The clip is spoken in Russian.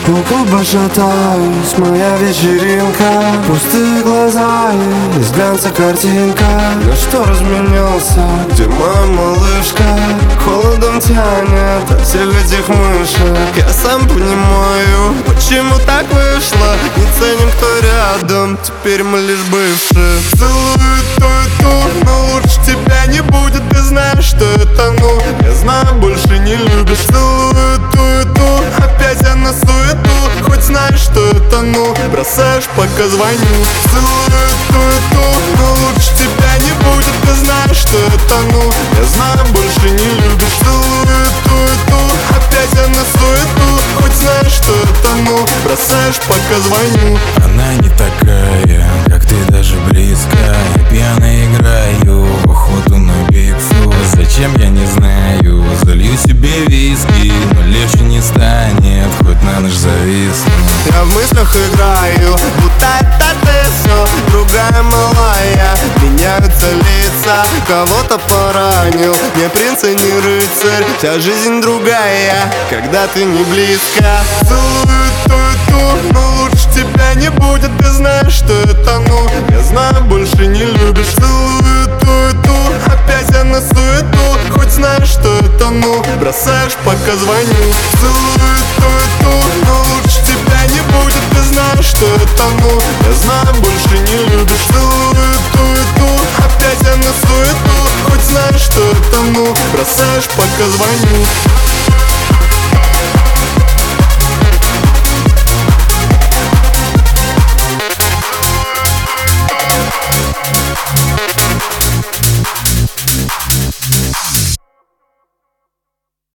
У клуба шатаюсь, моя вечеринка. Пустые глаза, из глянца картинка. На что разменялся, где моя малышка? Холодом тянет от всех этих мышек. Я сам понимаю, почему так вышло. Не ценим, кто рядом, теперь мы лишь бывшие. Целую ту и ту, но лучше тебя не будет. Ты знаешь, что это ну. Я знаю, больше не любишь. Целую ту и ту, опять я на суету. Хоть знаешь, что это ну. Бросаешь, пока звоню. Целую ту и ту, но лучше тебя не будет. Ты знаешь, что это ну. Я знаю, больше не любишь. Целую ту и ту, опять я на суету. Хоть знаешь, что это ну. Бросаешь, пока звоню. Она не такая, как ты, даже близко. Я пьяно играю в охоту на пиццу. Зачем, я не знаю. Залью себе виски, но легче не станет, хоть на ночь зависну. Я в мыслях играю, будто это ты все. Другая малая, меняются лица. Кого-то поранил, не принц и не рыцарь. Вся жизнь другая, когда ты не близко. Целую ту и ту, но лучше тебя не будет. Ты знаешь, что это ну. Я знаю, больше не любишь. Целую ту и ту, опять я на суету. Хоть знаешь, что это ну. Бросаешь, пока звоню. Целую ту и ту, но лучше тебя не будет. Ты знаешь, что это ну. Я знаю, больше не любишь. Целую ту и ту, опять я на суету. Хоть знаешь, что это ну. Бросаешь, пока звоню.